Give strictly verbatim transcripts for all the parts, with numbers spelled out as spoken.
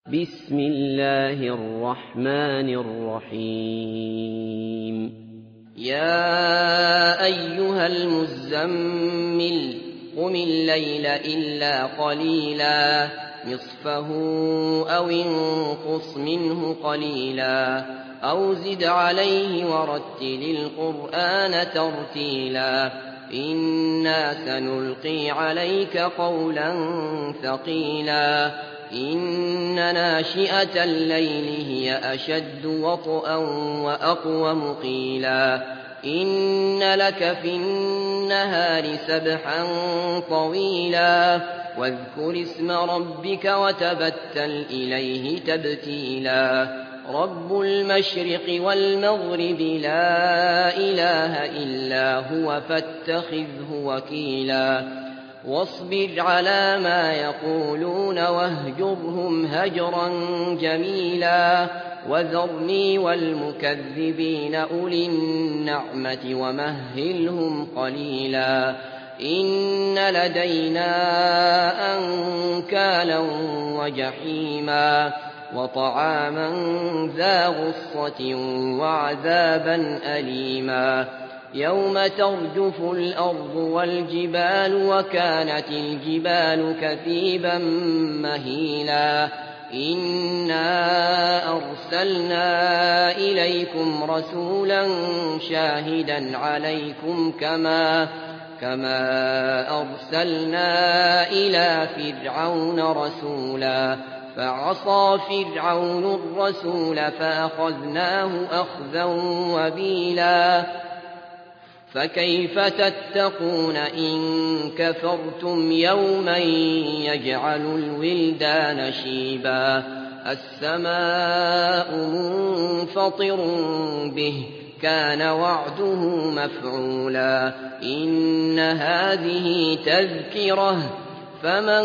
بسم الله الرحمن الرحيم يا أيها المزمل قم الليل إلا قليلا نصفه أو انقص منه قليلا أو زد عليه ورتل القرآن ترتيلا إنا سنلقي عليك قولا ثقيلا إن ناشئة الليل هي أشد وطئا وأقوم قيلا إن لك في النهار سبحا طويلا واذكر اسم ربك وتبتل إليه تبتيلا رب المشرق والمغرب لا إله إلا هو فاتخذه وكيلا واصبر على ما يقولون واهجرهم هجرا جميلا وذرني والمكذبين أولي النعمة ومهلهم قليلا إن لدينا أنكالا وجحيما وطعاما ذا غصة وعذابا أليما يوم ترجف الأرض والجبال وكانت الجبال كثيبا مهيلا إنا أرسلنا إليكم رسولا شاهدا عليكم كما كما أرسلنا إلى فرعون رسولا فعصى فرعون الرسول فأخذناه أخذا وبيلا فكيف تتقون إن كفرتم يوما يجعل الولدان شيبا السماء منفطر به كان وعده مفعولا إن هذه تذكرة فمن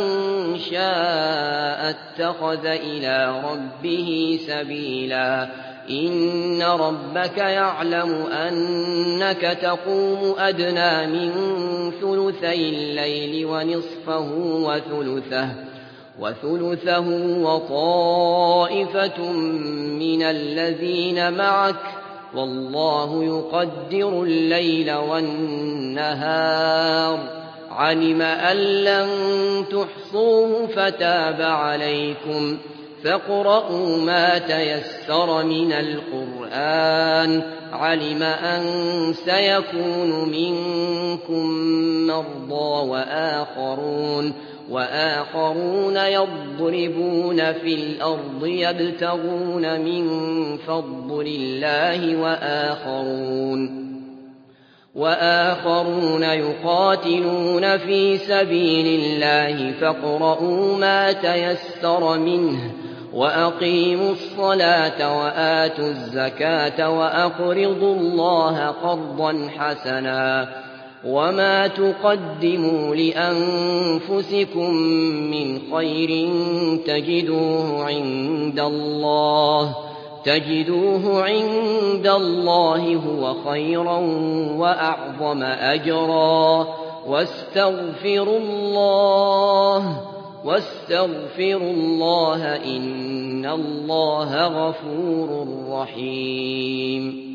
شاء اتخذ إلى ربه سبيلا إن ربك يعلم أنك تقوم أدنى من ثلثي الليل ونصفه وثلثه وثلثه وطائفة من الذين معك والله يقدر الليل والنهار علم أن لن تحصوه فتاب عليكم فاقرؤوا ما تيسر من القرآن علم أن سيكون منكم مرضى وآخرون وآخرون يضربون في الأرض يبتغون من فضل الله وآخرون وآخرون يقاتلون في سبيل الله فاقرؤوا ما تيسر منه وأقيموا الصلاة وآتوا الزكاة وأقرضوا الله قرضا حسنا وما تقدموا لأنفسكم من خير تجدوه عند الله تجدوه عند الله هو خيرا وأعظم أجرا واستغفروا الله واستغفروا الله إن الله غفور رحيم